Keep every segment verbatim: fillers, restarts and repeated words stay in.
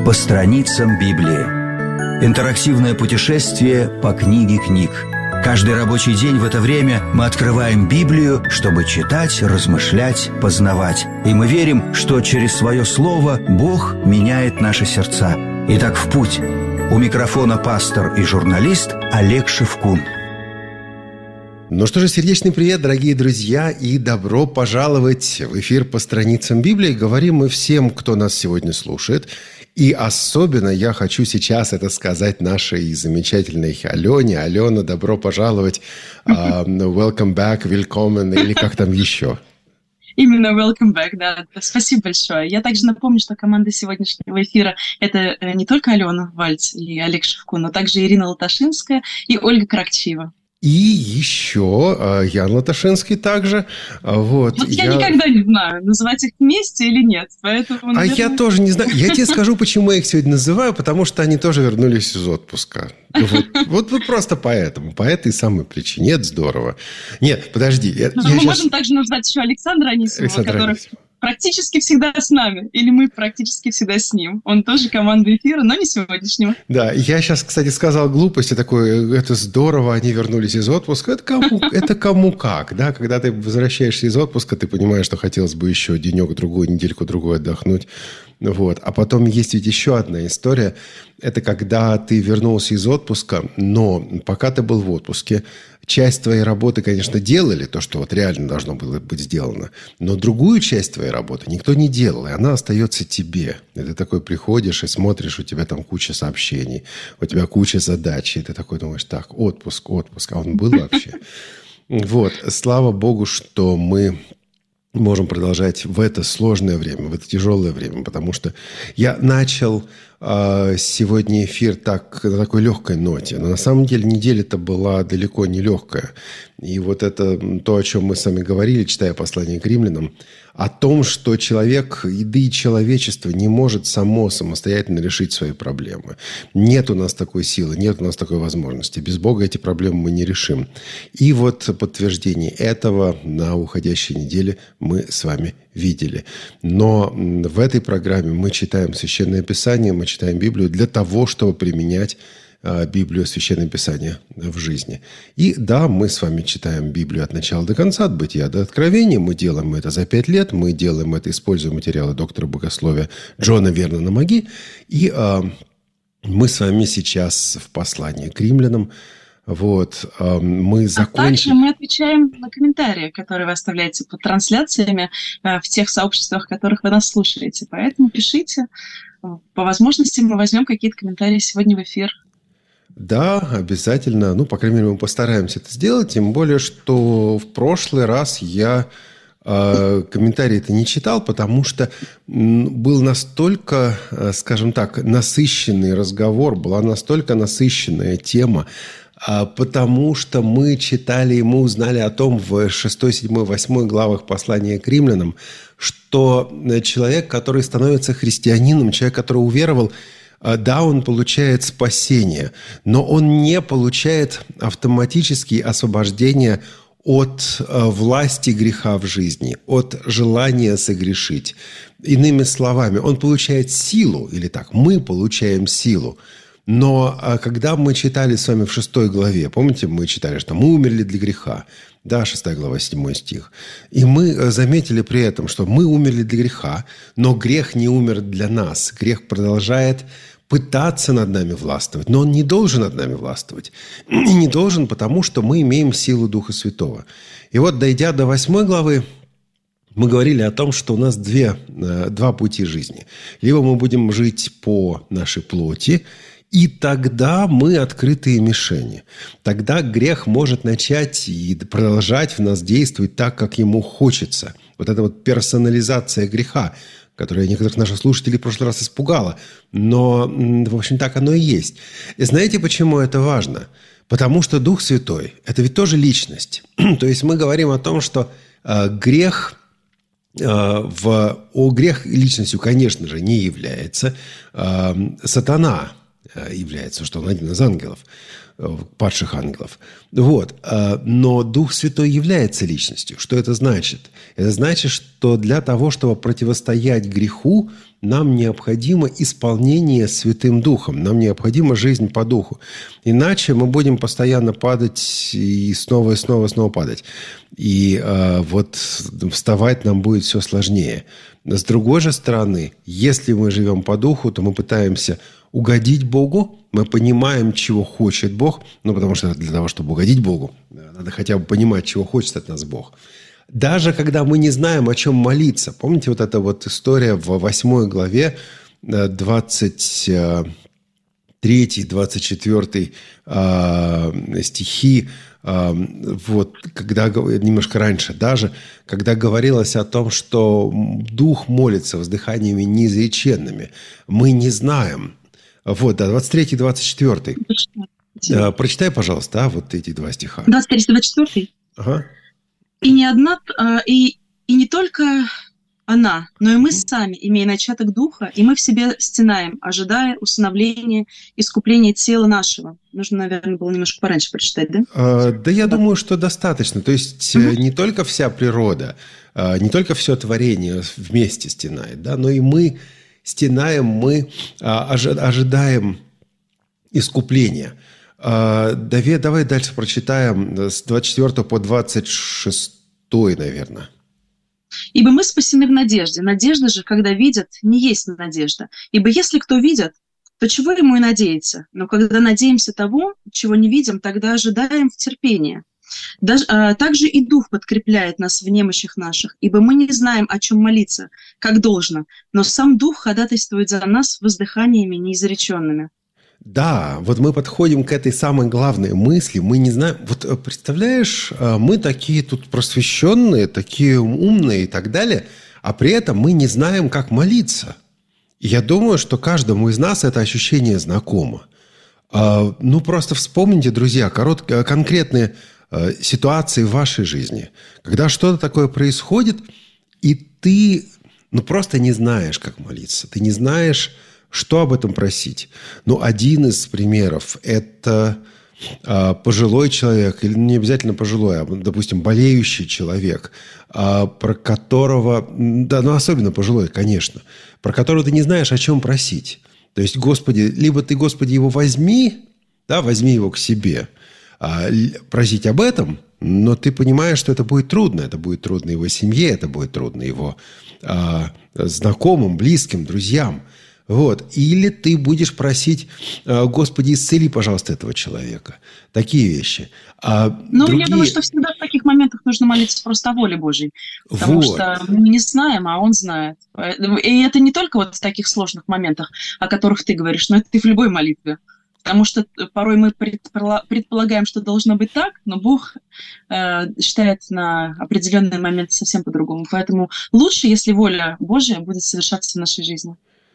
по страницам Библии. Интерактивное путешествие по книге книг. Каждый рабочий день в это время мы открываем Библию, чтобы читать, размышлять, познавать. И мы верим, что через свое слово Бог меняет наши сердца. Итак, в путь. У микрофона пастор и журналист Олег Шевкун. Ну что же, сердечный привет, дорогие друзья, и добро пожаловать в эфир по страницам Библии. Говорим мы всем, кто нас сегодня слушает. И особенно я хочу сейчас это сказать нашей замечательной Алене. Алена, добро пожаловать. Uh, welcome back, willkommen, или как там еще? Именно welcome back, да. Спасибо большое. Я также напомню, что команда сегодняшнего эфира – это не только Алена Вальц и Олег Шевкун, но также Ирина Латашинская и Ольга Каракчиева. И еще э, Ян Латашинский также. Вот, вот я, я никогда не знаю, называть их вместе или нет. Поэтому, наверное... А я тоже не знаю. Я тебе скажу, почему я их сегодня называю, потому что они тоже вернулись из отпуска. Вот, вот, вот просто поэтому. По этой самой причине. Это здорово. Нет, подожди. Я, ну, я мы сейчас... можем также назвать еще Александра Анисимова, Александр который... Анисимов. Практически всегда с нами. Или мы практически всегда с ним. Он тоже команда эфира, но не сегодняшнего. Да, я сейчас, кстати, сказал глупость. Я такой, это здорово, они вернулись из отпуска. Это кому, это кому как, да? Когда ты возвращаешься из отпуска, ты понимаешь, что хотелось бы еще денек-другой, недельку-другой отдохнуть. Вот. А потом есть ведь еще одна история. Это когда ты вернулся из отпуска, но пока ты был в отпуске, часть твоей работы, конечно, делали, то, что вот реально должно было быть сделано. Но другую часть твоей работы никто не делал, и она остается тебе. И ты такой приходишь и смотришь, у тебя там куча сообщений, у тебя куча задач, и ты такой думаешь, так, отпуск, отпуск, а он был вообще? Вот. Слава Богу, что мы... можем продолжать в это сложное время, в это тяжелое время, потому что я начал э, сегодня эфир так, на такой легкой ноте, но на самом деле неделя-то была далеко не легкая. И вот это то, о чем мы с вами говорили, читая послание к римлянам, о том, что человек, да и человечество не может само самостоятельно решить свои проблемы. Нет у нас такой силы, нет у нас такой возможности. Без Бога эти проблемы мы не решим. И вот подтверждение этого на уходящей неделе мы с вами видели. Но в этой программе мы читаем Священное Писание, мы читаем Библию для того, чтобы применять Библию, Священное Писание в жизни. И да, мы с вами читаем Библию от начала до конца, от Бытия до Откровения. Мы делаем это за пять лет. Мы делаем это, используя материалы доктора богословия Джона Вернона Маги. И а, мы с вами сейчас в послании к римлянам. Вот, а, мы закончим... А также мы отвечаем на комментарии, которые вы оставляете под трансляциями в тех сообществах, в которых вы нас слушаете. Поэтому пишите. По возможности мы возьмем какие-то комментарии сегодня в эфир. Да, обязательно. Ну, по крайней мере, мы постараемся это сделать. Тем более, что в прошлый раз я э, комментарии-то не читал, потому что был настолько, э, скажем так, насыщенный разговор, была настолько насыщенная тема, э, потому что мы читали и мы узнали о том в шестой, седьмой, восьмой главах послания к римлянам, что человек, который становится христианином, человек, который уверовал, да, он получает спасение, но он не получает автоматически освобождение от власти греха в жизни, от желания согрешить. Иными словами, он получает силу, или так, мы получаем силу. Но когда мы читали с вами в шестой главе, помните, мы читали, что мы умерли для греха, да, шестая глава, седьмой стих. И мы заметили при этом, что мы умерли для греха, но грех не умер для нас. Грех продолжает пытаться над нами властвовать, но он не должен над нами властвовать. И не должен, потому что мы имеем силу Духа Святого. И вот, дойдя до восьмой главы, мы говорили о том, что у нас две, два пути жизни. Либо мы будем жить по нашей плоти, и тогда мы открытые мишени. Тогда грех может начать и продолжать в нас действовать так, как ему хочется. Вот эта вот персонализация греха, которая некоторых наших слушателей в прошлый раз испугала. Но, в общем, так оно и есть. И знаете, почему это важно? Потому что Дух Святой – это ведь тоже личность. То есть мы говорим о том, что э, грех... В, о, грех личностью, конечно же, не является. Э, сатана является, что он один из ангелов, падших ангелов. Вот. Но Дух Святой является личностью. Что это значит? Это значит, что для того, чтобы противостоять греху, нам необходимо исполнение Святым Духом, нам необходима жизнь по Духу. Иначе мы будем постоянно падать и снова и снова и снова падать. И э, вот вставать нам будет все сложнее. С другой же стороны, если мы живем по Духу, то мы пытаемся угодить Богу, мы понимаем, чего хочет Бог, ну, потому что для того, чтобы угодить Богу, надо хотя бы понимать, чего хочет от нас Бог. Даже когда мы не знаем, о чем молиться. Помните вот эта вот история в восьмой главе, двадцать третий двадцать четвёртый стихи, вот, когда, немножко раньше даже, когда говорилось о том, что Дух молится воздыханиями неизреченными. Мы не знаем. Вот, да, двадцать третий двадцать четвёртый. Прочитай, пожалуйста, а, вот эти два стиха. двадцать третий двадцать четвёртый. Ага. И не одна, и, и не только она, но и мы сами, имея начаток Духа, и мы в себе стенаем, ожидая усыновления, искупления тела нашего. Нужно, наверное, было немножко пораньше прочитать, да? А, да, я да. думаю, что достаточно. То есть угу. не только вся природа, не только все творение вместе стенает, да, но и мы стенаем, мы ожидаем искупления. Давай, давай дальше прочитаем с двадцать четвёртого по двадцать шестой, наверное. «Ибо мы спасены в надежде. Надежда же, когда видят, не есть надежда. Ибо если кто видит, то чего ему и надеяться? Но когда надеемся того, чего не видим, тогда ожидаем в терпении. Даже, а, также и Дух подкрепляет нас в немощах наших, ибо мы не знаем, о чем молиться, как должно, но сам Дух ходатайствует за нас воздыханиями неизреченными». Да, вот мы подходим к этой самой главной мысли. Мы не знаем... Вот представляешь, мы такие тут просвещенные, такие умные и так далее, а при этом мы не знаем, как молиться. И я думаю, что каждому из нас это ощущение знакомо. Ну, просто вспомните, друзья, короткие, конкретные ситуации в вашей жизни, когда что-то такое происходит, и ты ну, просто не знаешь, как молиться. Ты не знаешь... Что об этом просить? Ну, один из примеров – это а, пожилой человек, или не обязательно пожилой, а, допустим, болеющий человек, а, про которого, да, ну, особенно пожилой, конечно, про которого ты не знаешь, о чем просить. То есть, Господи, либо ты, Господи, его возьми, да, возьми его к себе, а, просить об этом, но ты понимаешь, что это будет трудно. Это будет трудно его семье, это будет трудно его а, знакомым, близким, друзьям. Вот. Или ты будешь просить, Господи, исцели, пожалуйста, этого человека. Такие вещи. А ну, другие... я думаю, что всегда в таких моментах нужно молиться просто о воле Божьей. Потому вот. что мы не знаем, а Он знает. И это не только вот в таких сложных моментах, о которых ты говоришь, но это и в любой молитве. Потому что порой мы предполагаем, что должно быть так, но Бог э, считает на определенный момент совсем по-другому. Поэтому лучше, если воля Божья будет совершаться в нашей жизни.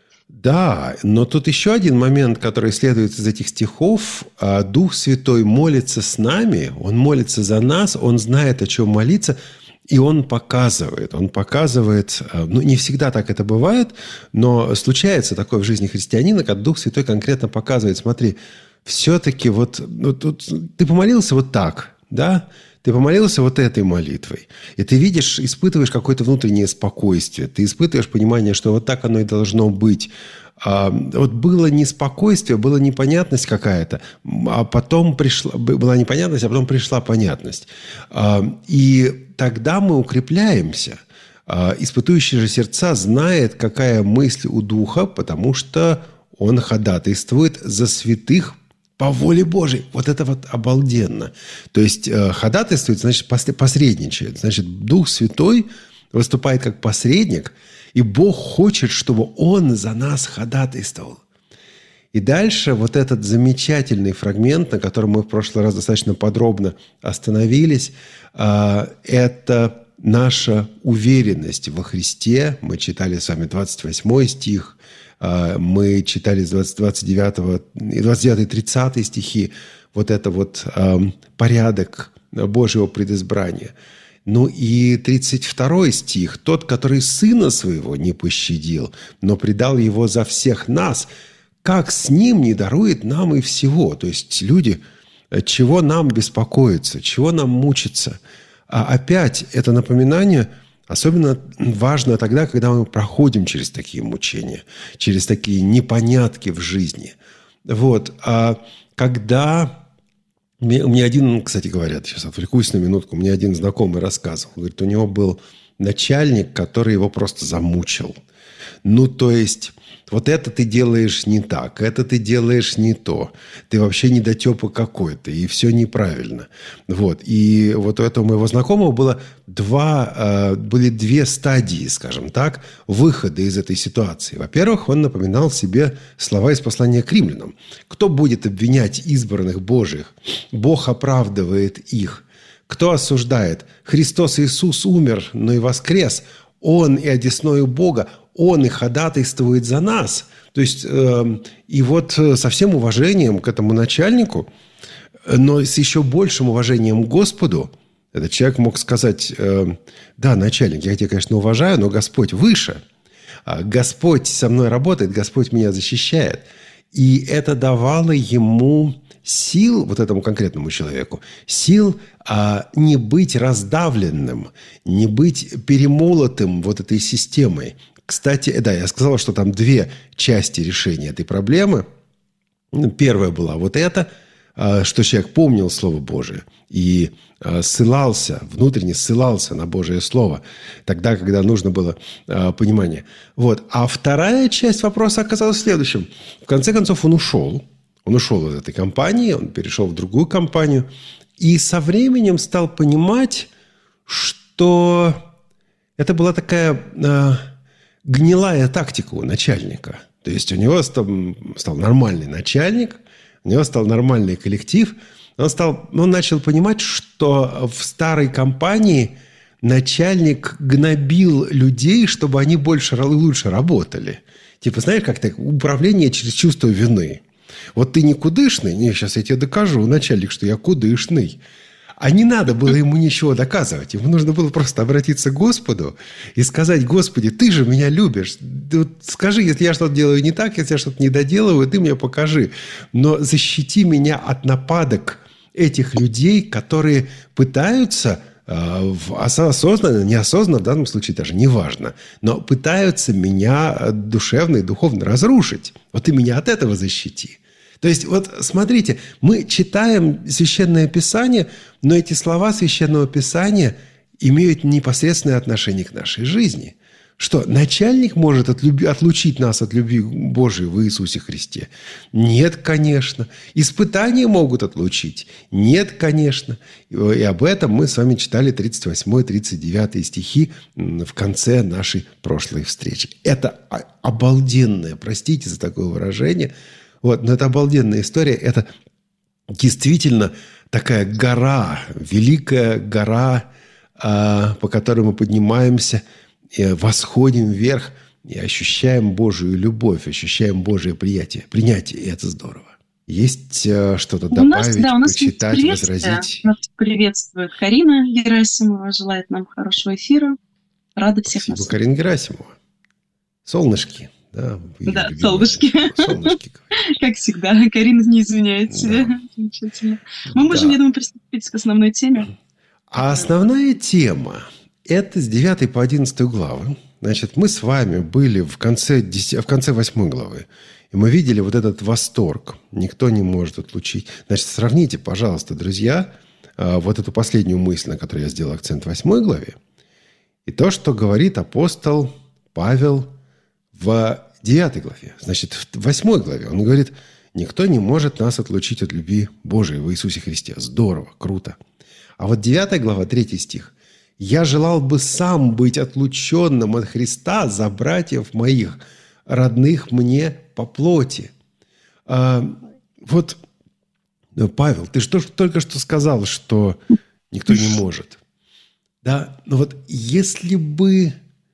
Да, но тут еще один момент, который следует из этих стихов. Дух Святой молится с нами, Он молится за нас, Он знает, о чем молиться, и Он показывает. Он показывает, ну, не всегда так это бывает, но случается такое в жизни христианина, когда Дух Святой конкретно показывает, смотри, все-таки вот, вот, вот ты помолился вот так, да? Ты помолился вот этой молитвой, и ты видишь, испытываешь какое-то внутреннее спокойствие, ты испытываешь понимание, что вот так оно и должно быть. А, вот было неспокойствие, была непонятность какая-то, а потом пришла, была непонятность, а потом пришла понятность. А, и тогда мы укрепляемся. А, испытующий же сердца знает, какая мысль у Духа, потому что он ходатайствует за святых по воле Божьей. Вот это вот обалденно. То есть ходатайствует, значит, посредничает. Значит, Дух Святой выступает как посредник, и Бог хочет, чтобы Он за нас ходатайствовал. И дальше вот этот замечательный фрагмент, на котором мы в прошлый раз достаточно подробно остановились, это наша уверенность во Христе. Мы читали с вами двадцать восьмой стих, мы читали с двадцать девятого, двадцать девятый и тридцатый стихи, вот это вот э, порядок Божьего предизбрания. Ну и тридцать второй стих, тот, который сына своего не пощадил, но предал его за всех нас, как с ним не дарует нам и всего. То есть люди, чего нам беспокоиться, чего нам мучиться. А опять это напоминание Особенно важно тогда, когда мы проходим через такие мучения, через такие непонятки в жизни. Вот. А когда... Мне, мне один, кстати говоря, сейчас отвлекусь на минутку, мне один знакомый рассказывал. Говорит, у него был начальник, который его просто замучил. Ну, то есть... Вот это ты делаешь не так, это ты делаешь не то. Ты вообще недотепа какой-то, и все неправильно. Вот. И вот у этого моего знакомого было два, были две стадии, скажем так, выхода из этой ситуации. Во-первых, он напоминал себе слова из послания к римлянам. «Кто будет обвинять избранных Божьих? Бог оправдывает их. Кто осуждает? Христос Иисус умер, но и воскрес. Он и одесною Бога. Он и ходатайствует за нас». То есть, э, и вот со всем уважением к этому начальнику, но с еще большим уважением к Господу, этот человек мог сказать, э, да, начальник, я тебя, конечно, уважаю, но Господь выше. Господь со мной работает, Господь меня защищает. И это давало ему сил, вот этому конкретному человеку, сил а, не быть раздавленным, не быть перемолотым вот этой системой. Кстати, да, я сказал, что там две части решения этой проблемы. Первая была вот эта, что человек помнил Слово Божие и ссылался, внутренне ссылался на Божие Слово, тогда, когда нужно было понимание. Вот. А вторая часть вопроса оказалась в следующем. В конце концов, он ушел. Он ушел из этой компании, он перешел в другую компанию. И со временем стал понимать, что это была такая... гнилая тактика у начальника. То есть у него стал, стал нормальный начальник, у него стал нормальный коллектив. Он, стал, он начал понимать, что в старой компании начальник гнобил людей, чтобы они больше и лучше работали. Типа, знаешь, как-то управление через чувство вины. Вот ты никудышный, не, сейчас я тебе докажу, начальник, что я кудышный. А не надо было ему ничего доказывать. Ему нужно было просто обратиться к Господу и сказать: Господи, ты же меня любишь. Вот скажи, если я что-то делаю не так, если я что-то не доделываю, ты мне покажи. Но защити меня от нападок этих людей, которые пытаются, осознанно, неосознанно, в данном случае даже неважно, но пытаются меня душевно и духовно разрушить. Вот ты меня от этого защити. То есть, вот смотрите, мы читаем Священное Писание, но эти слова Священного Писания имеют непосредственное отношение к нашей жизни. Что, начальник может отлюби, отлучить нас от любви Божией в Иисусе Христе? Нет, конечно. Испытания могут отлучить? Нет, конечно. И об этом мы с вами читали тридцать восьмой тридцать девятый стихи в конце нашей прошлой встречи. Это обалденное, простите за такое выражение, вот, но это обалденная история. Это действительно такая гора, великая гора, по которой мы поднимаемся, и восходим вверх и ощущаем Божию любовь, ощущаем Божие приятие, принятие. И это здорово. Есть что-то добавить, у нас, да, у нас почитать, возразить? Нас приветствует Карина Герасимова, желает нам хорошего эфира. Рада всех нас. Спасибо, Карина Герасимова. Солнышки. Да, да, солнышки. солнышки. Как всегда. Карина не извиняет себя. Да. Замечательно. Мы можем, да. я думаю, приступить к основной теме. А основная тема – это с девятой по одиннадцатую главы. Значит, мы с вами были в конце, в конце восьмой главы. И мы видели вот этот восторг. Никто не может отлучить. Значит, сравните, пожалуйста, друзья, вот эту последнюю мысль, на которой я сделал акцент в восьмой главе, и то, что говорит апостол Павел в девятой главе. Значит, в восьмой главе он говорит: никто не может нас отлучить от любви Божией в Иисусе Христе. Здорово, круто. А вот девятая глава, третий стих. «Я желал бы сам быть отлученным от Христа за братьев моих, родных мне по плоти». А, вот, Павел, ты что только что сказал, что никто не может. Да, но вот если бы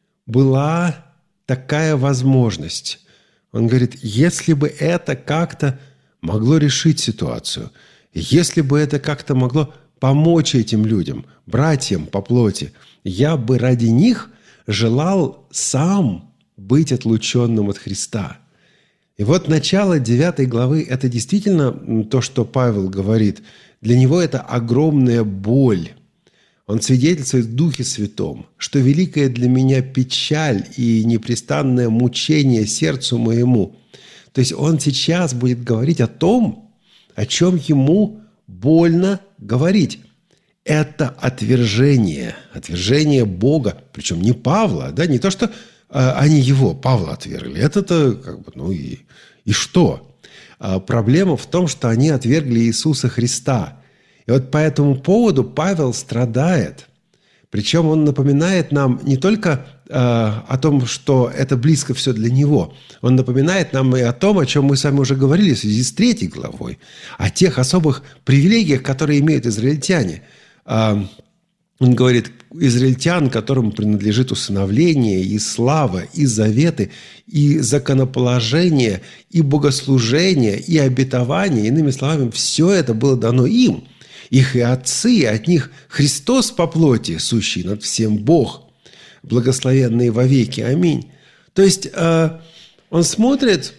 была такая возможность, он говорит, если бы это как-то могло решить ситуацию, если бы это как-то могло помочь этим людям, братьям по плоти, я бы ради них желал сам быть отлученным от Христа. И вот начало девятой главы – это действительно то, что Павел говорит. Для него это огромная боль. Он свидетельствует в Духе Святом, что великая для меня печаль и непрестанное мучение сердцу моему. То есть он сейчас будет говорить о том, о чем ему больно говорить. Это отвержение, отвержение Бога, причем не Павла, да, не то, что э, они его, Павла отвергли. Это-то как бы, ну и, и что? А проблема в том, что они отвергли Иисуса Христа. И вот по этому поводу Павел страдает. Причем он напоминает нам не только э, о том, что это близко все для него. Он напоминает нам и о том, о чем мы с вами уже говорили в связи с третьей главой. О тех особых привилегиях, которые имеют израильтяне. Э, он говорит, израильтян, которым принадлежит усыновление, и слава, и заветы, и законоположение, и богослужение, и обетование. Иными словами, все это было дано им. Их и отцы, и от них Христос по плоти, сущий над всем Бог, благословенный вовеки. Аминь. То есть э, он смотрит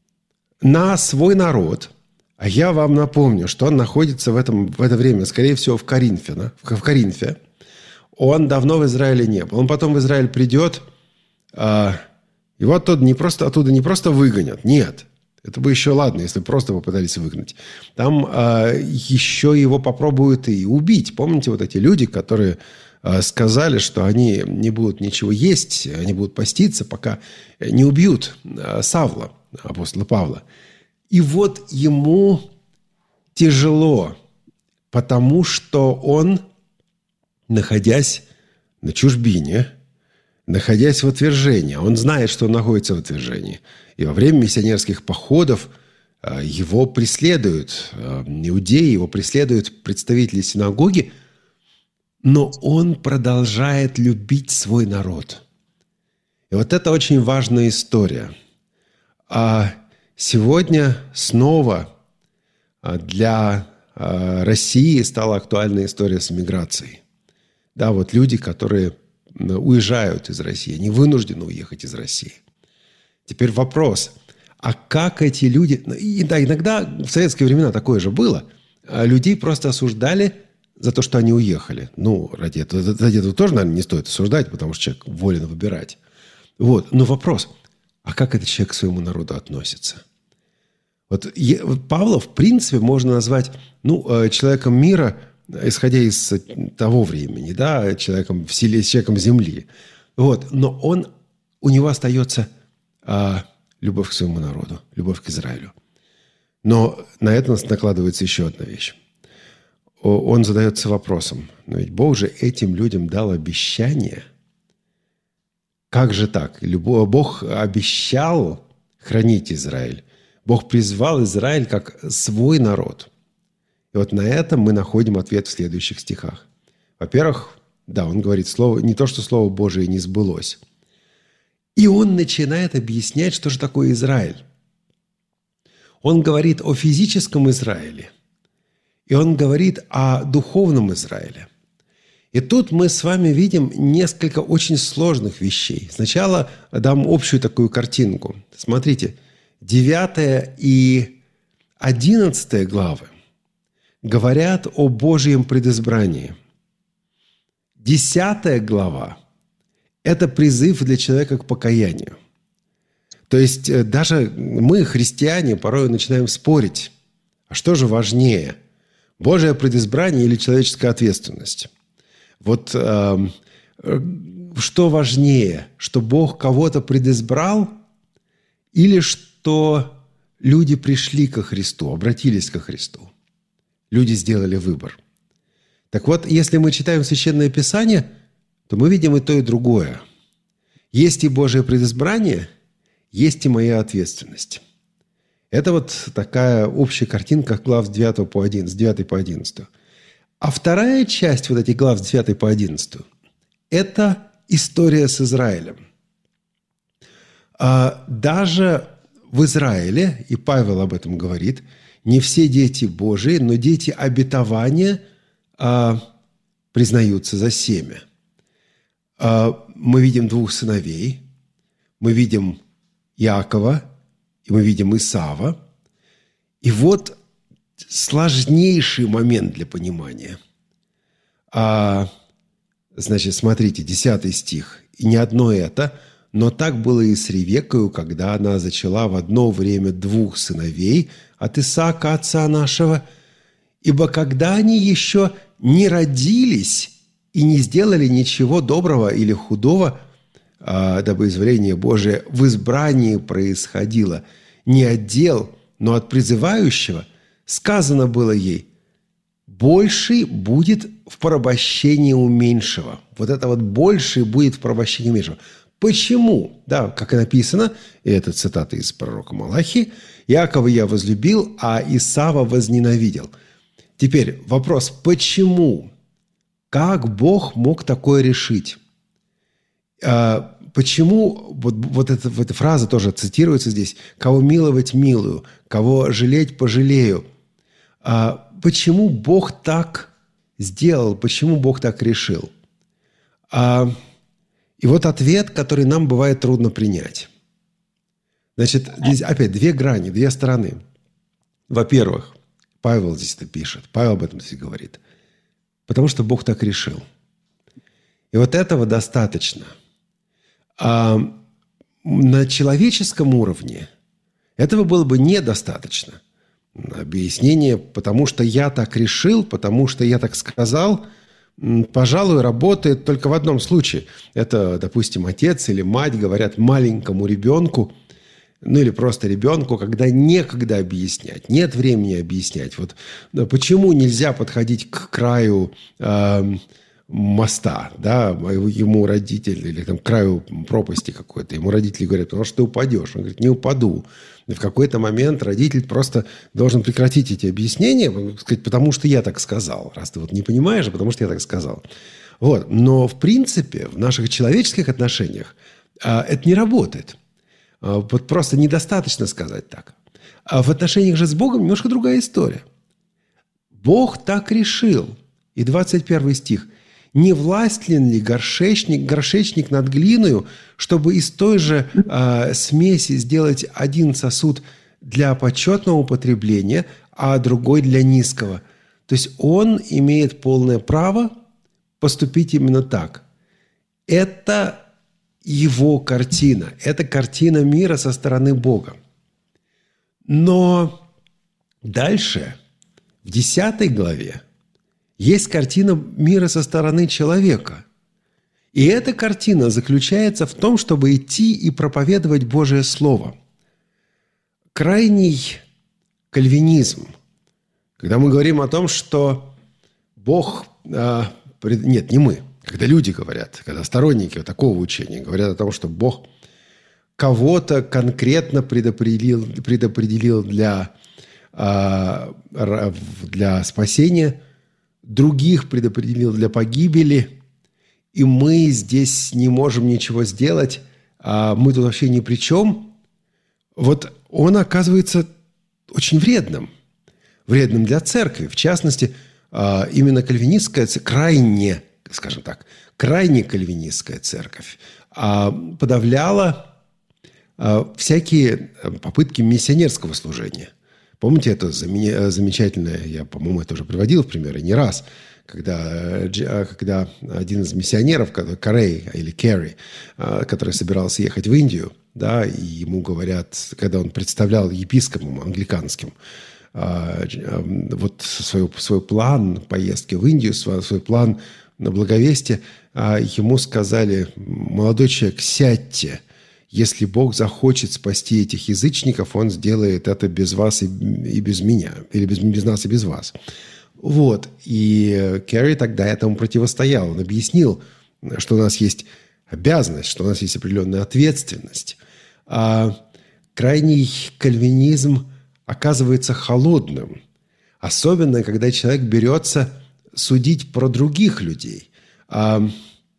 на свой народ, а я вам напомню, что он находится в, этом, в это время, скорее всего, в Коринфе, да? в Коринфе. Он давно в Израиле не был. Он потом в Израиль придет, э, его оттуда не просто, оттуда не просто выгонят, нет. Это бы еще ладно, если просто попытались выгнать. Там э, еще его попробуют и убить. Помните вот эти люди, которые э, сказали, что они не будут ничего есть, они будут поститься, пока не убьют э, Савла, апостола Павла. И вот ему тяжело, потому что он, находясь на чужбине, находясь в отвержении, он знает, что он находится в отвержении. И во время миссионерских походов его преследуют иудеи, его преследуют представители синагоги, но он продолжает любить свой народ. И вот это очень важная история. А сегодня снова для России стала актуальна история с миграцией. Да, вот люди, которые уезжают из России, они вынуждены уехать из России. Теперь вопрос, а как эти люди... И, да, иногда в советские времена такое же было. Людей просто осуждали за то, что они уехали. Ну, ради этого, ради этого тоже, наверное, не стоит осуждать, потому что человек волен выбирать. Вот. Но вопрос, а как этот человек к своему народу относится? Вот Павла, в принципе, можно назвать ну, человеком мира, исходя из того времени, да, человеком в силе, человеком земли. Вот. Но он, у него остается а, любовь к своему народу, любовь к Израилю. Но на это накладывается еще одна вещь. Он задается вопросом, но ведь Бог же этим людям дал обещание. Как же так? Бог обещал хранить Израиль. Бог призвал Израиль как свой народ. И вот на этом мы находим ответ в следующих стихах. Во-первых, да, он говорит, слово, не то, что Слово Божие не сбылось. И он начинает объяснять, что же такое Израиль. Он говорит о физическом Израиле. И он говорит о духовном Израиле. И тут мы с вами видим несколько очень сложных вещей. Сначала дам общую такую картинку. Смотрите, девятая и одиннадцатая главы говорят о Божьем предизбрании. Десятая глава – это призыв для человека к покаянию. То есть даже мы, христиане, порой начинаем спорить, а что же важнее – Божье предизбрание или человеческая ответственность? Вот э, что важнее, что Бог кого-то предизбрал или что люди пришли ко Христу, обратились ко Христу? Люди сделали выбор. Так вот, если мы читаем Священное Писание, то мы видим и то, и другое. Есть и Божье предизбрание, есть и моя ответственность. Это вот такая общая картинка глав с девятой по одиннадцатую. А вторая часть вот этих глав с девятой по одиннадцатую – это история с Израилем. Даже в Израиле, и Павел об этом говорит, не все дети Божии, но дети обетования признаются за семя. Мы видим двух сыновей, мы видим Иакова, и мы видим Исава. И вот сложнейший момент для понимания. А Значит, смотрите, десятый стих. «И не одно это, но так было и с Ревеккою, когда она зачала в одно время двух сыновей от Исаака, отца нашего. Ибо когда они еще не родились и не сделали ничего доброго или худого, а, дабы изволение Божие в избрании происходило не от дел, но от призывающего, сказано было ей: больший будет в порабощении у меньшего». Вот это вот «больший будет в порабощении у меньшего». Почему? Да, как и написано, и это цитата из пророка Малахии: «Иакова я возлюбил, а Исава возненавидел». Теперь вопрос: почему? Как Бог мог такое решить? А, почему, вот, вот эта, эта фраза тоже цитируется здесь: «Кого миловать милую, кого жалеть пожалею». А, почему Бог так сделал? Почему Бог так решил? А, и вот ответ, который нам бывает трудно принять. Значит, здесь опять две грани, две стороны. Во-первых, Павел здесь это пишет, Павел об этом здесь говорит. Потому что Бог так решил. И вот этого достаточно. А на человеческом уровне этого было бы недостаточно. Объяснение: потому что я так решил, потому что я так сказал, пожалуй, работает только в одном случае. Это, допустим, отец или мать говорят маленькому ребенку, ну или просто ребенку, когда некогда объяснять, нет времени объяснять. Вот почему нельзя подходить к краю э, моста, да, ему родители, или там к краю пропасти какой-то, ему родители говорят: потому что ты упадешь. Он говорит: не упаду. И в какой-то момент родитель просто должен прекратить эти объяснения, сказать: потому что я так сказал. Раз ты вот не понимаешь, а потому что я так сказал. Вот. Но в принципе в наших человеческих отношениях э, это не работает. Вот просто недостаточно сказать так. А в отношениях же с Богом немножко другая история. Бог так решил. И двадцать первый стих. «Не властлен ли горшечник, горшечник над глиною, чтобы из той же э, смеси сделать один сосуд для почетного употребления, а другой для низкого?» То есть он имеет полное право поступить именно так. Это его картина. Это картина мира со стороны Бога. Но дальше, в десятой главе, есть картина мира со стороны человека. И эта картина заключается в том, чтобы идти и проповедовать Божие Слово. Крайний кальвинизм, когда мы говорим о том, что Бог... А, нет, не мы. Когда люди говорят, когда сторонники такого учения говорят о том, что Бог кого-то конкретно предопределил, предопределил для, для спасения, других предопределил для погибели, и мы здесь не можем ничего сделать, а мы тут вообще ни при чем, вот он оказывается очень вредным. Вредным для церкви. В частности, именно кальвинистская, крайне скажем так, крайне кальвинистская церковь подавляла всякие попытки миссионерского служения. Помните это замечательное, я, по-моему, это уже приводил в пример, и не раз, когда, когда один из миссионеров, Карей или Керри, который собирался ехать в Индию, да, и ему говорят, когда он представлял епископом англиканским, вот свой, свой план поездки в Индию, свой, свой план на благовестие, ему сказали: молодой человек, сядьте. Если Бог захочет спасти этих язычников, Он сделает это без вас и, и без меня. Или без, без нас и без вас. Вот. И Керри тогда этому противостоял. Он объяснил, что у нас есть обязанность, что у нас есть определенная ответственность. А крайний кальвинизм оказывается холодным. Особенно, когда человек берется судить про других людей. А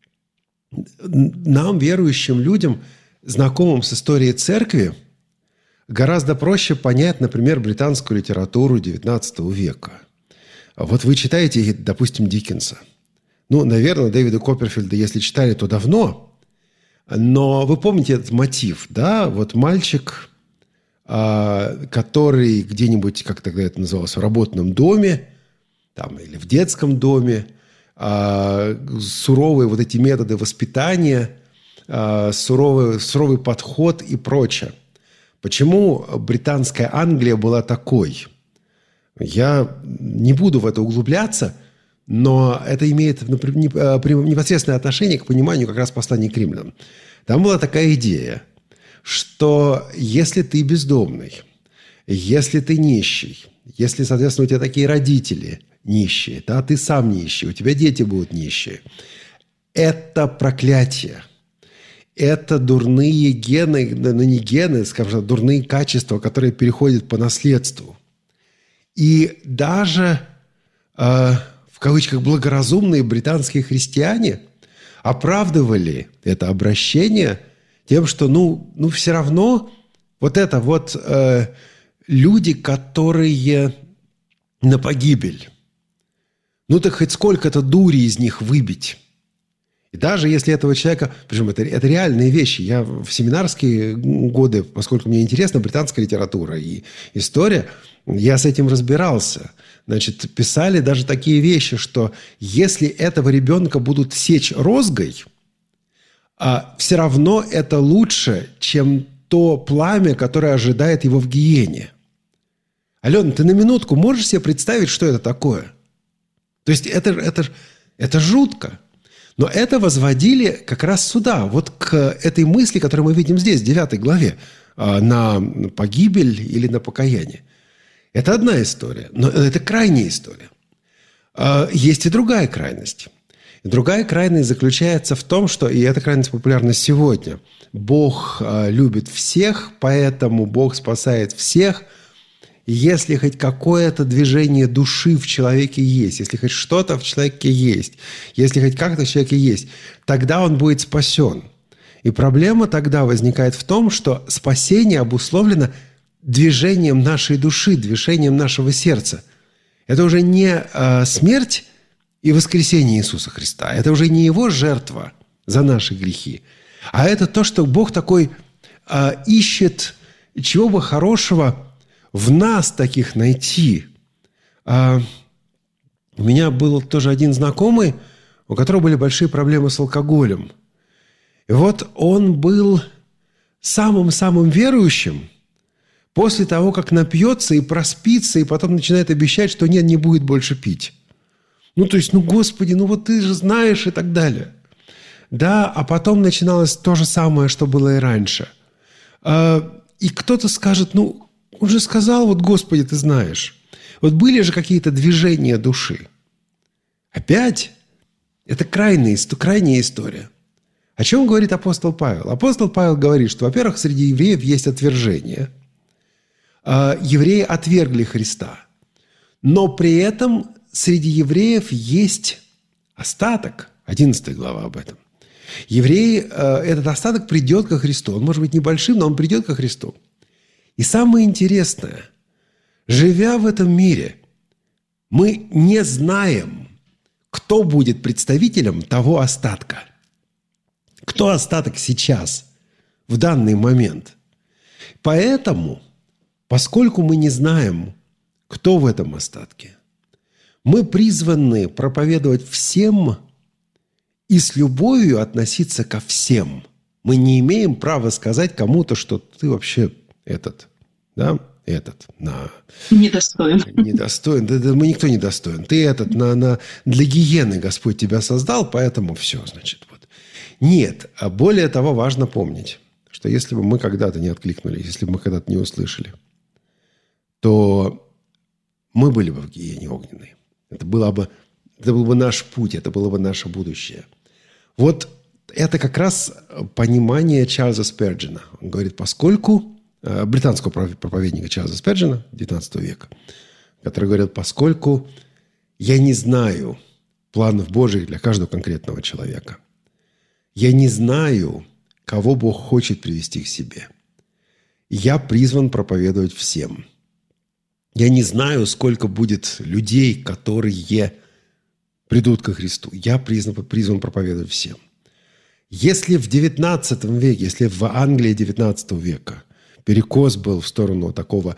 нам, верующим людям, знакомым с историей церкви, гораздо проще понять, например, британскую литературу девятнадцатого века. Вот вы читаете, допустим, Диккенса. Ну, наверное, Дэвида Копперфильда, если читали, то давно. Но вы помните этот мотив, да? Вот мальчик, который где-нибудь, как тогда это называлось, в работном доме, там, или в детском доме, суровые вот эти методы воспитания, суровый, суровый подход и прочее. Почему британская Англия была такой? Я не буду в это углубляться, но это имеет непосредственное отношение к пониманию как раз послания к римлянам. Там была такая идея, что если ты бездомный, если ты нищий, если, соответственно, у тебя такие родители нищие, да, ты сам нищий, у тебя дети будут нищие, это проклятие. Это дурные гены, ну не гены, скажем, дурные качества, которые переходят по наследству. И даже, э, в кавычках, благоразумные британские христиане оправдывали это обращение тем, что, ну, ну все равно вот это вот э, люди, которые на погибель. Ну так хоть сколько-то дури из них выбить. И даже если этого человека... Причем это, это реальные вещи. Я в семинарские годы, поскольку мне интересна британская литература и история, я с этим разбирался. Значит, писали даже такие вещи, что если этого ребенка будут сечь розгой, а, все равно это лучше, чем то пламя, которое ожидает его в гиене. Алена, ты на минутку можешь себе представить, что это такое? То есть это, это, это жутко. Но это возводили как раз сюда, вот к этой мысли, которую мы видим здесь, в девятой главе, на погибель или на покаяние. Это одна история, но это крайняя история. Есть и другая крайность. И другая крайность заключается в том, что, и эта крайность популярна сегодня, Бог любит всех, поэтому Бог спасает всех. Если хоть какое-то движение души в человеке есть, если хоть что-то в человеке есть, если хоть как-то в человеке есть, тогда он будет спасен. И проблема тогда возникает в том, что спасение обусловлено движением нашей души, движением нашего сердца. Это уже не э, смерть и воскресение Иисуса Христа. Это уже не Его жертва за наши грехи. А это то, что Бог такой э, ищет, чего бы хорошего в нас таких найти. А, у меня был тоже один знакомый, у которого были большие проблемы с алкоголем. И вот он был самым-самым верующим после того, как напьется и проспится, и потом начинает обещать, что нет, не будет больше пить. Ну, то есть, ну, Господи, ну вот ты же знаешь и так далее. Да, а потом начиналось то же самое, что было и раньше. А, и кто-то скажет, ну, он же сказал, вот, Господи, ты знаешь. Вот были же какие-то движения души. Опять? Это крайняя, крайняя история. О чем говорит апостол Павел? Апостол Павел говорит, что, во-первых, среди евреев есть отвержение. Евреи отвергли Христа. Но при этом среди евреев есть остаток. одиннадцатая глава об этом. Евреи, этот остаток придет ко Христу. Он может быть небольшим, но он придет ко Христу. И самое интересное, живя в этом мире, мы не знаем, кто будет представителем того остатка. Кто остаток сейчас, в данный момент. Поэтому, поскольку мы не знаем, кто в этом остатке, мы призваны проповедовать всем и с любовью относиться ко всем. Мы не имеем права сказать кому-то, что ты вообще... Этот, да, этот, на... Недостоин. Недостоин, да, да, мы никто не достоин. Ты этот, на, на, для гиены Господь тебя создал, поэтому все, значит, вот. Нет, а более того, важно помнить, что если бы мы когда-то не откликнулись, если бы мы когда-то не услышали, то мы были бы в гиене огненной. Это, было бы, это был бы наш путь, это было бы наше будущее. Вот это как раз понимание Чарльза Сперджина. Он говорит, поскольку... британского проповедника Чарльза Сперджина девятнадцатого века, который говорил, поскольку я не знаю планов Божьих для каждого конкретного человека, я не знаю, кого Бог хочет привести к себе, я призван проповедовать всем. Я не знаю, сколько будет людей, которые придут ко Христу. Я призван, призван проповедовать всем. Если в девятнадцатом веке, если в Англии девятнадцатого века перекос был в сторону такого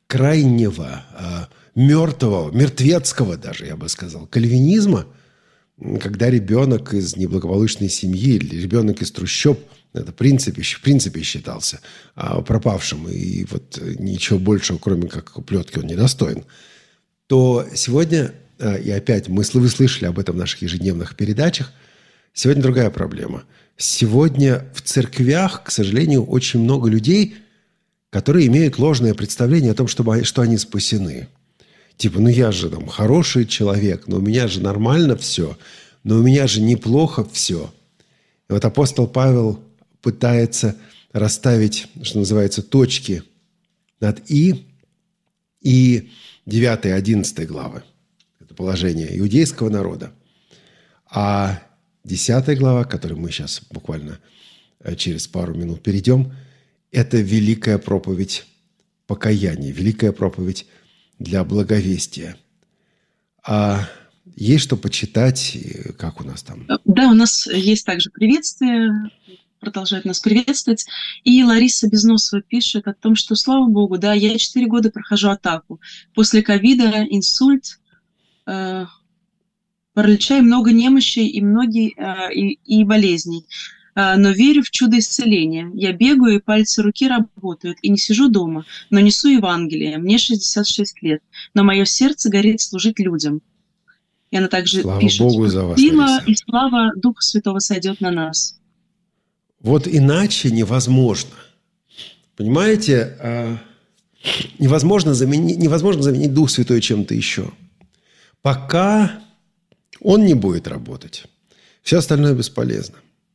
крайнего, мертвого, мертвецкого даже, я бы сказал, кальвинизма, когда ребенок из неблагополучной семьи или ребенок из трущоб, это в принципе, в принципе считался пропавшим, и вот ничего большего, кроме как плетки, он недостоин, то сегодня, и опять мы, вы слышали об этом в наших ежедневных передачах, сегодня другая проблема. Сегодня в церквях, к сожалению, очень много людей, которые имеют ложное представление о том, что, что они спасены. Типа, ну я же там хороший человек, но у меня же нормально все, но у меня же неплохо все. И вот апостол Павел пытается расставить, что называется, точки над «и» и девятая, одиннадцатая главы. Это положение иудейского народа. А десятая глава, к которой мы сейчас буквально через пару минут перейдем, это великая проповедь покаяния, великая проповедь для благовестия. А есть что почитать? Как у нас там? Да, у нас есть также приветствие, продолжает нас приветствовать. И Лариса Безносова пишет о том, что, слава Богу, да, я четыре года прохожу атаку. После ковида, инсульт, э, паралича и много немощей и, многие, э, и, и болезней. Но верю в чудо исцеления. Я бегаю, и пальцы руки работают, и не сижу дома, но несу Евангелие. Мне шестьдесят шесть лет, но мое сердце горит служить людям. И она также слава пишет, Богу за вас, сила Лариса. И слава Духа Святого сойдет на нас. Вот иначе невозможно. Понимаете, невозможно заменить, невозможно заменить Дух Святой чем-то еще. Пока Он не будет работать, все остальное бесполезно.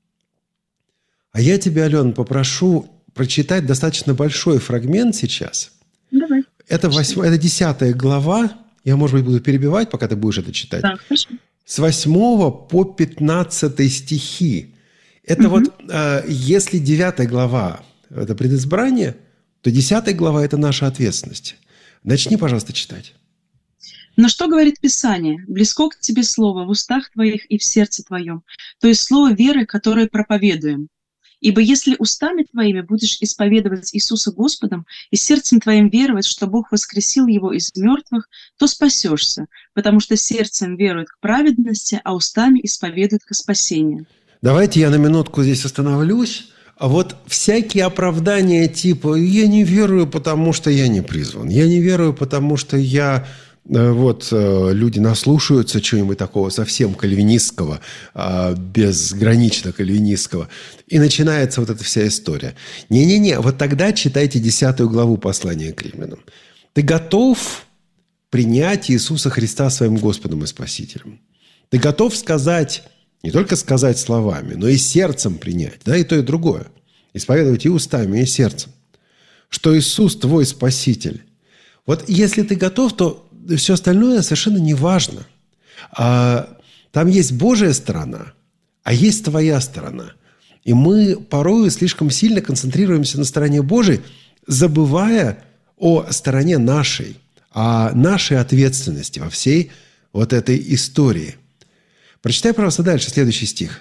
А я тебя, Алена, попрошу прочитать достаточно большой фрагмент сейчас. Давай. Это, восьмая, это десятая глава. Я, может быть, буду перебивать, пока ты будешь это читать. Да, хорошо. С восьмого по пятнадцатый стихи. Это угу. вот, э, если девятая глава – это предизбрание, то десятая глава – это наша ответственность. Начни, пожалуйста, читать. Но что говорит Писание? «Близко к тебе слово в устах твоих и в сердце твоем». То есть слово веры, которое проповедуем. Ибо если устами твоими будешь исповедовать Иисуса Господом и сердцем твоим веровать, что Бог воскресил Его из мертвых, то спасешься, потому что сердцем верует к праведности, а устами исповедует к спасению. Давайте я на минутку здесь остановлюсь. А вот всякие оправдания типа «я не верую, потому что я не призван», «я не верую, потому что я…» Вот люди наслушаются чего-нибудь такого совсем кальвинистского, безгранично кальвинистского, и начинается вот эта вся история. Не-не-не, вот тогда читайте десятую главу послания к Римлянам. Ты готов принять Иисуса Христа своим Господом и Спасителем? Ты готов сказать, не только сказать словами, но и сердцем принять, да, и то, и другое. Исповедовать и устами, и сердцем, что Иисус твой Спаситель. Вот если ты готов, то все остальное совершенно не важно. А, там есть Божья сторона, а есть твоя сторона. И мы порой слишком сильно концентрируемся на стороне Божией, забывая о стороне нашей, о нашей ответственности во всей вот этой истории. Прочитай, пожалуйста, дальше, следующий стих.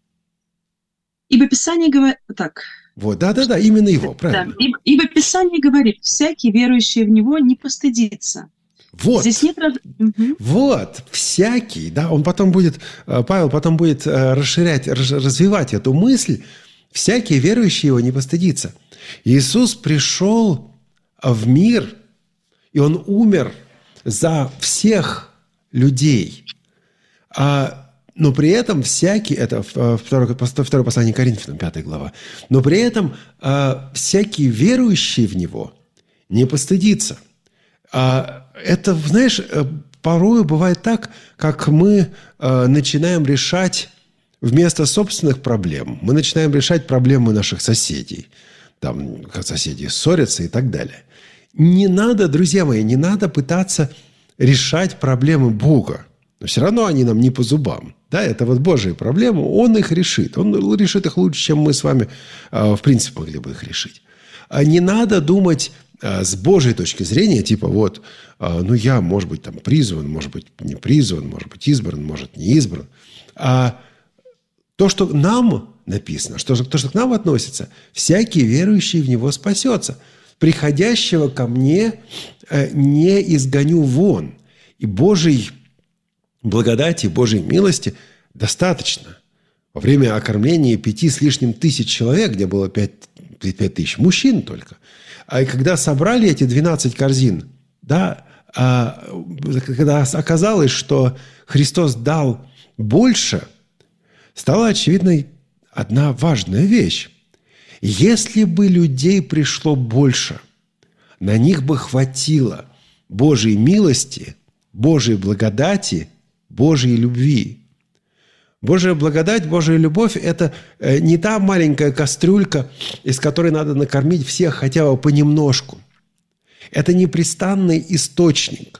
Ибо Писание говорит... Так. Вот, да-да-да, именно его, правильно. Да. Ибо Писание говорит, всякий, верующий в Него, не постыдится. Вот, здесь нет... угу. вот, всякий, да, он потом будет, Павел потом будет расширять, развивать эту мысль, всякий, верующий его, не постыдится. Иисус пришел в мир, и Он умер за всех людей, а, но при этом всякий, это второе, второе послание Коринфянам, пятая глава, но при этом а, всякий, верующий в Него, не постыдится. Это, знаешь, порой бывает так, как мы начинаем решать вместо собственных проблем, мы начинаем решать проблемы наших соседей. Там соседи ссорятся и так далее. Не надо, друзья мои, не надо пытаться решать проблемы Бога. Но все равно они нам не по зубам. Да, это вот Божьи проблемы, Он их решит. Он решит их лучше, чем мы с вами, в принципе, могли бы их решить. Не надо думать с Божьей точки зрения, типа вот, ну я, может быть, там призван, может быть, не призван, может быть, избран, может, не избран. А то, что нам написано, что, то, что к нам относится, всякий верующий в Него спасется. Приходящего ко мне не изгоню вон. И Божьей благодати, Божьей милости Достаточно. Во время окормления пяти с лишним тысяч человек, где было пять, пять тысяч мужчин только, а и когда собрали эти двенадцать корзин, да, а, когда оказалось, что Христос дал больше, стала очевидной одна важная вещь. Если бы людей пришло больше, на них бы хватило Божьей милости, Божьей благодати, Божьей любви. Божья благодать, Божья любовь – это не та маленькая кастрюлька, из которой надо накормить всех хотя бы понемножку. Это непрестанный источник.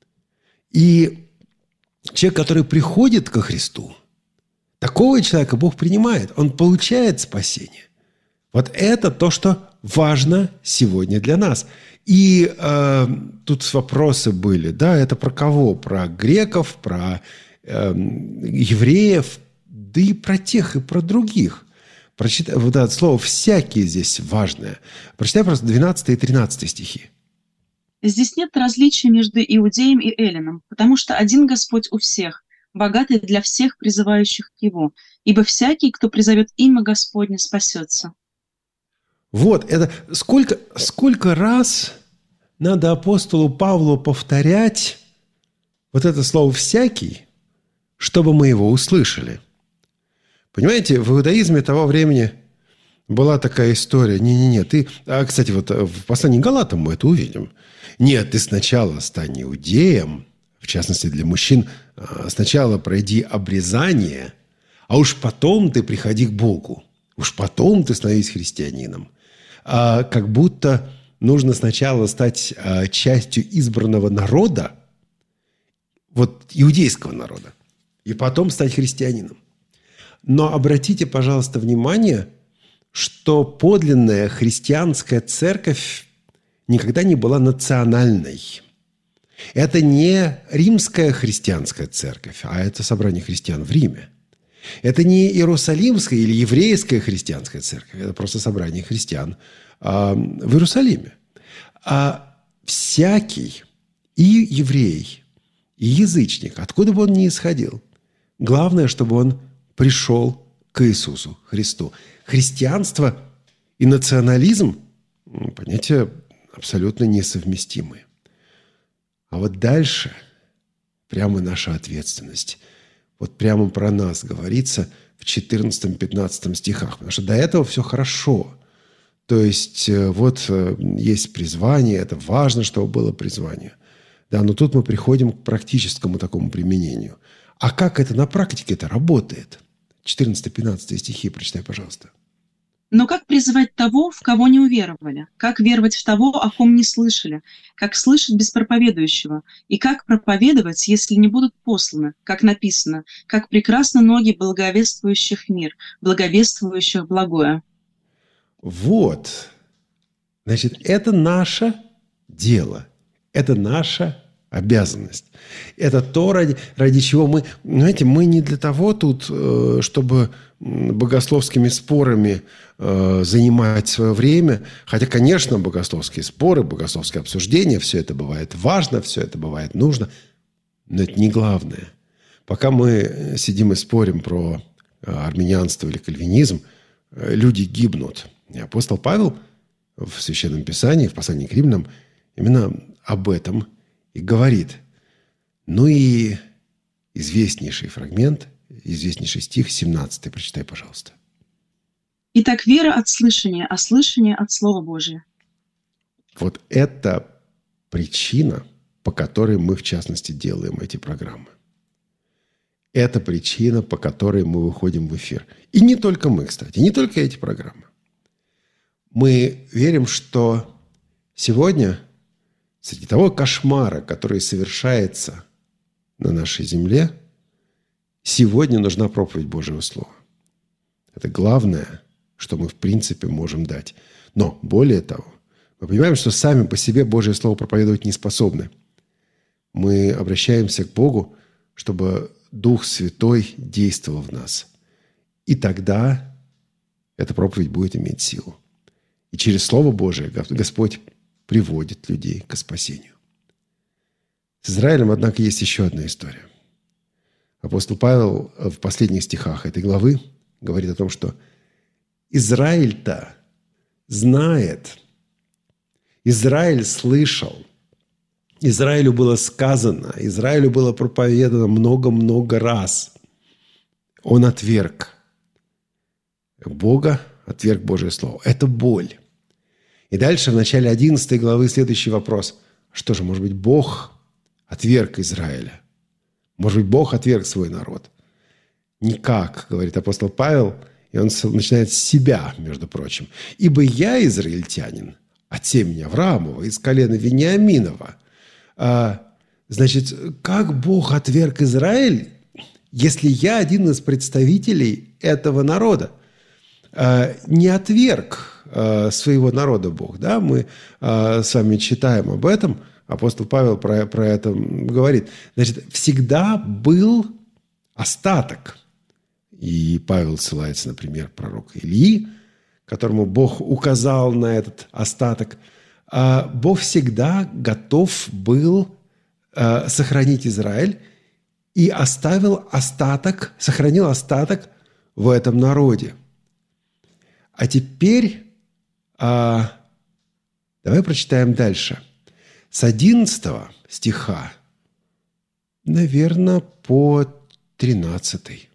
И человек, который приходит ко Христу, такого человека Бог принимает, он получает спасение. Вот это то, что важно сегодня для нас. И э, тут вопросы были, да, это про кого? Про греков, про э, евреев, да и про тех, и про других. Прочитай, вот это слово «всякие» здесь важное. Прочитай просто двенадцатый и тринадцатый стихи. Здесь нет различия между иудеем и эллином, потому что один Господь у всех, богатый для всех призывающих к Его, ибо всякий, кто призовет имя Господне, спасется. Вот, это сколько, сколько раз надо апостолу Павлу повторять вот это слово «всякий», чтобы мы его услышали. Понимаете, в иудаизме того времени была такая история. Не-не-не, ты... А, кстати, вот в послании к Галатам мы это увидим. Нет, ты сначала стань иудеем, в частности для мужчин, сначала пройди обрезание, а уж потом ты приходи к Богу. Уж потом ты становись христианином. А, как будто нужно сначала стать а, частью избранного народа, вот иудейского народа, и потом стать христианином. Но обратите, пожалуйста, внимание, что подлинная христианская церковь никогда не была национальной. Это не римская христианская церковь, а это собрание христиан в Риме. Это не иерусалимская или еврейская христианская церковь, это просто собрание христиан а, в Иерусалиме. А всякий и еврей, и язычник, откуда бы он ни исходил, главное, чтобы он пришел к Иисусу Христу. Христианство и национализм – понятия абсолютно несовместимые. А вот дальше прямо наша ответственность. Вот прямо про нас говорится в четырнадцатом-пятнадцатом стихах. Потому что до этого все хорошо. То есть вот есть призвание, это важно, чтобы было призвание. Да, но тут мы приходим к практическому такому применению. А как это на практике это работает? четырнадцатый-пятнадцатый стихи прочитай, пожалуйста. Но как призывать того, в кого не уверовали? Как веровать в того, о ком не слышали? Как слышать без проповедующего? И как проповедовать, если не будут посланы? Как написано, как прекрасны ноги благовествующих мир, благовествующих благое. Вот. Значит, это наше дело. Это наша обязанность. Это то, ради, ради чего мы... Знаете, мы не для того тут, чтобы богословскими спорами занимать свое время. Хотя, конечно, богословские споры, богословские обсуждения, все это бывает важно, все это бывает нужно. Но это не главное. Пока мы сидим и спорим про армянианство или кальвинизм, люди гибнут. И апостол Павел в Священном Писании, в послании к Римлянам, именно об этом и говорит. Ну и известнейший фрагмент, известнейший стих, семнадцатый. Прочитай, пожалуйста. Итак, вера от слышания, а слышание от Слова Божия. Вот это причина, по которой мы, в частности, делаем эти программы. Это причина, по которой мы выходим в эфир. И не только мы, кстати, не только эти программы. Мы верим, что сегодня среди того кошмара, который совершается на нашей земле, сегодня нужна проповедь Божьего Слова. Это главное, что мы в принципе можем дать. Но более того, мы понимаем, что сами по себе Божье Слово проповедовать не способны. Мы обращаемся к Богу, чтобы Дух Святой действовал в нас. И тогда эта проповедь будет иметь силу. И через Слово Божие Господь приводит людей к спасению. С Израилем, однако, есть еще одна история. Апостол Павел в последних стихах этой главы говорит о том, что Израиль-то знает, Израиль слышал, Израилю было сказано, Израилю было проповедано много-много раз. Он отверг Бога, отверг Божие Слово. Это боль. И дальше в начале одиннадцатой главы следующий вопрос. Что же, может быть, Бог отверг Израиля? Может быть, Бог отверг свой народ? Никак, говорит апостол Павел, и он начинает с себя, между прочим. «Ибо я израильтянин, от семени Авраамова, из колена Вениаминова». А, значит, как Бог отверг Израиль, если я один из представителей этого народа? А, не отверг а, своего народа Бог. Да? Мы а, с вами читаем об этом. Апостол Павел про, про это говорит. Значит, всегда был остаток. И Павел ссылается, например, пророка Илии, которому Бог указал на этот остаток. А Бог всегда готов был а, сохранить Израиль и оставил остаток, сохранил остаток в этом народе. А теперь а, давай прочитаем дальше. С одиннадцатого стиха, наверное, по тринадцатый.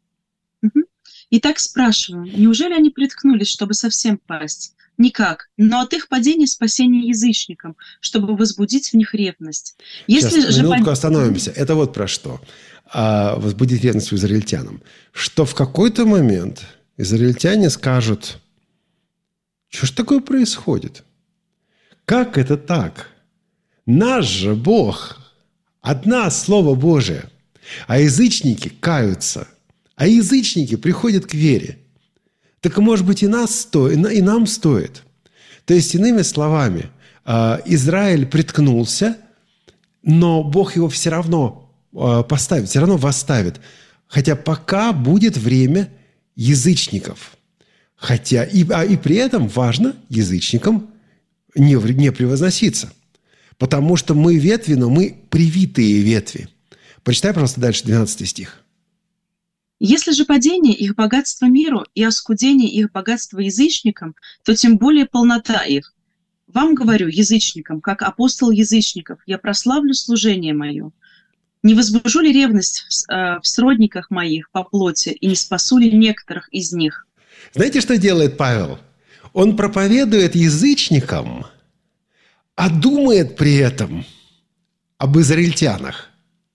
Итак, спрашиваю, неужели они приткнулись, чтобы совсем пасть? Никак. Но от их падения спасение язычникам, чтобы возбудить в них ревность. Если Сейчас, же минутку пон... остановимся. Это вот про что. А, возбудить ревность у израильтянам. Что в какой-то момент израильтяне скажут, что ж такое происходит? Как это так? Наш же Бог, одна Слово Божие, а язычники каются, а язычники приходят к вере. Так, может быть, и, нас стоит, и нам стоит. То есть, иными словами, Израиль приткнулся, но Бог его все равно поставит, все равно восставит. Хотя пока будет время язычников. Хотя и, а, и при этом важно язычникам не, не превозноситься. Потому что мы ветви, но мы привитые ветви. Прочитай, пожалуйста, дальше двенадцатый стих. Если же падение их богатства миру и оскудение их богатства язычникам, то тем более полнота их. Вам говорю, язычникам, как апостол язычников, я прославлю служение мое. Не возбужу ли ревность в, э, в сродниках моих по плоти, и не спасу ли некоторых из них? Знаете, что делает Павел? Он проповедует язычникам, а думает при этом об израильтянах.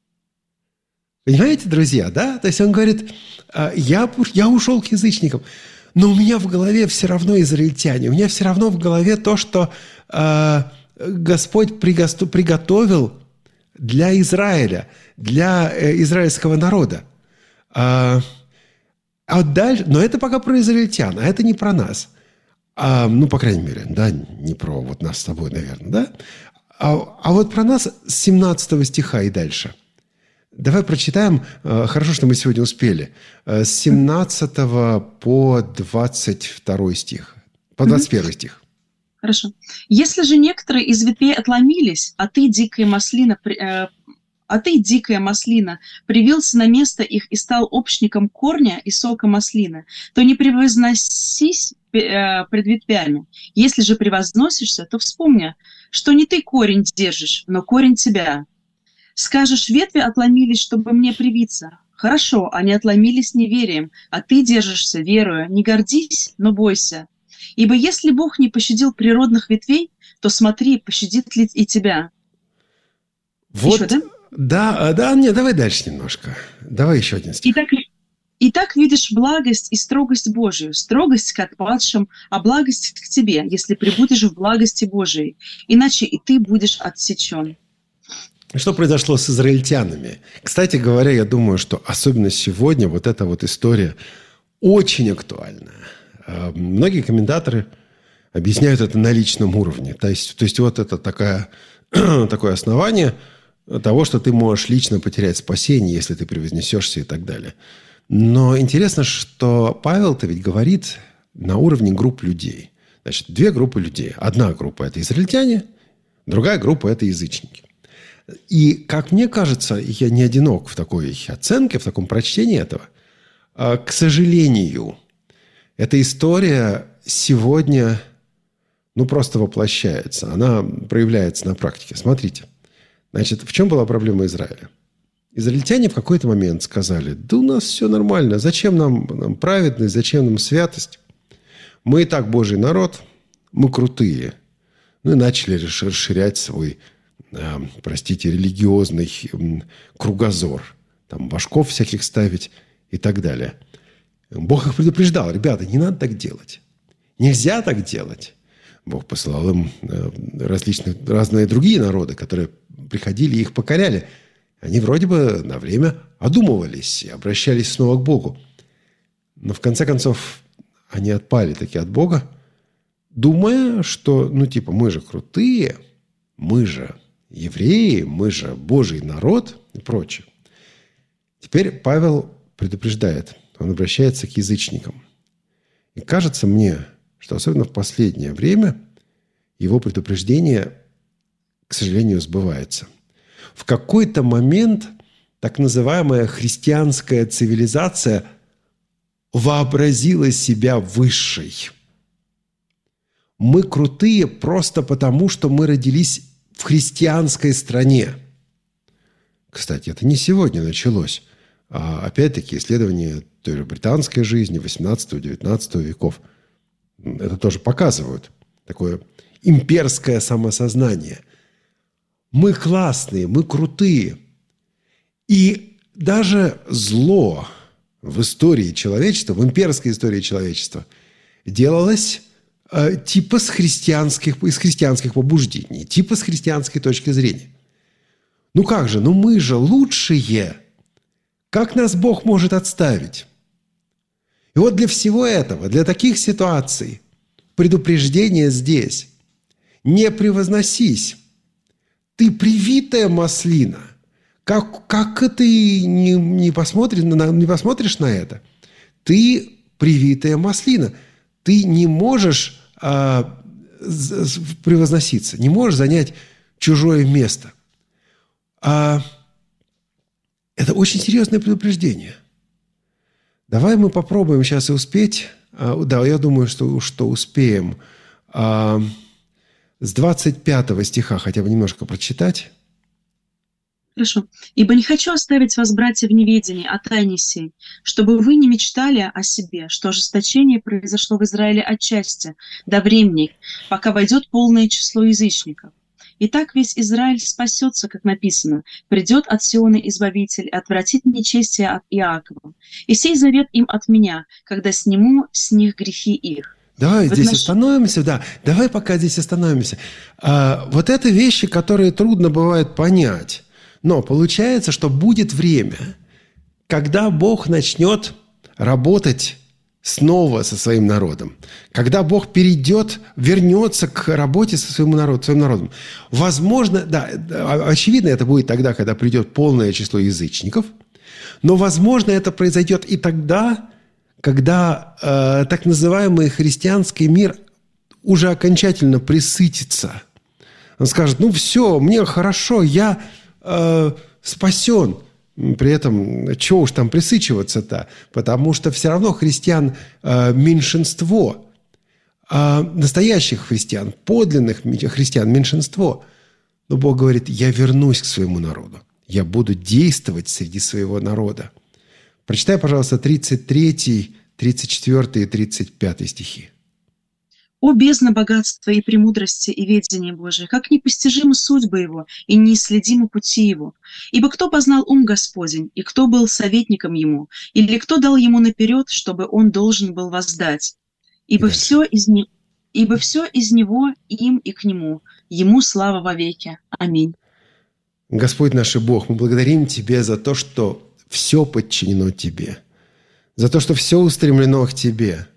Понимаете, друзья, да? То есть он говорит, я, я ушел к язычникам, но у меня в голове все равно израильтяне. У меня все равно в голове то, что э, Господь приготовил для Израиля, для э, израильского народа. А, а дальше, но это пока про израильтян, а это не про нас. А, ну, по крайней мере, да, не про вот нас с тобой, наверное, да? А, а вот про нас с семнадцатого стиха и дальше. Давай прочитаем, хорошо, что мы сегодня успели, с семнадцатого по двадцать второй стих, по двадцать первый стих. Хорошо. «Если же некоторые из ветвей отломились, а ты, дикая маслина, э, а ты, дикая маслина, привился на место их и стал общником корня и сока маслины, то не превозносись э, пред ветвями. Если же превозносишься, то вспомни, что не ты корень держишь, но корень тебя. Скажешь, ветви отломились, чтобы мне привиться. Хорошо, они отломились неверием, а ты держишься верою. Не гордись, но бойся. Ибо если Бог не пощадил природных ветвей, то смотри, пощадит ли и тебя». Вот, еще, да? Да, да, нет, давай дальше немножко. Давай еще один стих. Итак, «Итак видишь благость и строгость Божию, строгость к отпадшим, а благость к тебе, если пребудешь в благости Божией, иначе и ты будешь отсечен». Что произошло с израильтянами? Кстати говоря, я думаю, что особенно сегодня вот эта вот история очень актуальна. Многие комментаторы объясняют это на личном уровне. То есть, то есть вот это такая, такое основание того, что ты можешь лично потерять спасение, если ты превознесешься и так далее. Но интересно, что Павел-то ведь говорит на уровне групп людей. Значит, две группы людей. Одна группа – это израильтяне, другая группа – это язычники. И, как мне кажется, я не одинок в такой оценке, в таком прочтении этого. К сожалению, эта история сегодня ну, просто воплощается. Она проявляется на практике. Смотрите. Значит, в чем была проблема Израиля? Израильтяне в какой-то момент сказали: да у нас все нормально. Зачем нам, нам праведность, зачем нам святость? Мы и так Божий народ, мы крутые. Ну и начали расширять свой, э, простите, религиозный э, кругозор. Там башков всяких ставить и так далее. Бог их предупреждал: ребята, не надо так делать. Нельзя так делать. Бог посылал им э, различные, разные другие народы, которые приходили и их покоряли. Они вроде бы на время одумывались и обращались снова к Богу. Но в конце концов они отпали таки от Бога, думая, что, ну типа, мы же крутые, мы же евреи, мы же Божий народ и прочее. Теперь Павел предупреждает, он обращается к язычникам. И кажется мне, что особенно в последнее время его предупреждение, к сожалению, сбывается. В какой-то момент так называемая христианская цивилизация вообразила себя высшей. Мы крутые просто потому, что мы родились в христианской стране. Кстати, это не сегодня началось. А опять-таки исследования той же британской жизни восемнадцатого-девятнадцатого веков это тоже показывают. Такое имперское самосознание. Мы классные, мы крутые. И даже зло в истории человечества, в имперской истории человечества, делалось э, типа с христианских, из христианских побуждений, типа с христианской точки зрения. Ну как же, ну мы же лучшие. Как нас Бог может отставить? И вот для всего этого, для таких ситуаций, предупреждение здесь. Не превозносись. Ты привитая маслина. Как, как ты не, не, посмотришь, не посмотришь на это? Ты привитая маслина. Ты не можешь а, превозноситься, не можешь занять чужое место. А, это очень серьезное предупреждение. Давай мы попробуем сейчас и успеть. А, да, я думаю, что, что успеем. А, с двадцать пятого стиха хотя бы немножко прочитать. Хорошо. «Ибо не хочу оставить вас, братья, в неведении о тайне сей, чтобы вы не мечтали о себе, что ожесточение произошло в Израиле отчасти, до времени, пока войдет полное число язычников. Итак, весь Израиль спасется, как написано, придет от Сиона Избавитель, отвратит нечестие от Иакова. И сей завет им от меня, когда сниму с них грехи их». Давай в здесь отнош... остановимся, да. Давай пока здесь остановимся. А, вот это вещи, которые трудно бывает понять. Но получается, что будет время, когда Бог начнет работать снова со своим народом. Когда Бог перейдет, вернется к работе со своим народом. Своим народом. Возможно, да, очевидно, это будет тогда, когда придет полное число язычников. Но, возможно, это произойдет и тогда, когда э, так называемый христианский мир уже окончательно пресытится. Он скажет: ну все, мне хорошо, я э, спасен. При этом, чего уж там пресычиваться-то? Потому что все равно христиан э, меньшинство. А настоящих христиан, подлинных христиан меньшинство. Но Бог говорит: я вернусь к своему народу. Я буду действовать среди своего народа. Прочитай, пожалуйста, тридцать третий, тридцать четвёртый и тридцать пятый стихи. «О бездна богатства и премудрости и ведения Божия, как непостижимы судьбы Его и неисследимы пути Его! Ибо кто познал ум Господень, и кто был советником Ему, или кто дал Ему наперед, чтобы Он должен был воздать? Ибо все из, не... Ибо все из Него, им и к Нему, Ему слава вовеки. Аминь». Господь наш и Бог, мы благодарим Тебя за то, что все подчинено Тебе, за то, что все устремлено к Тебе.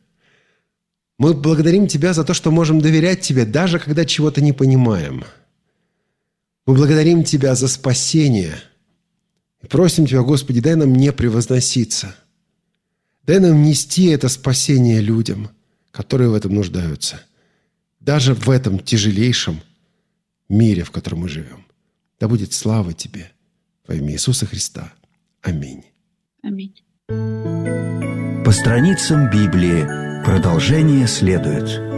Мы благодарим Тебя за то, что можем доверять Тебе, даже когда чего-то не понимаем. Мы благодарим Тебя за спасение. И просим Тебя, Господи, дай нам не превозноситься. Дай нам нести это спасение людям, которые в этом нуждаются. Даже в этом тяжелейшем мире, в котором мы живем. Да будет слава Тебе во имя Иисуса Христа. Аминь. Аминь. По страницам Библии продолжение следует.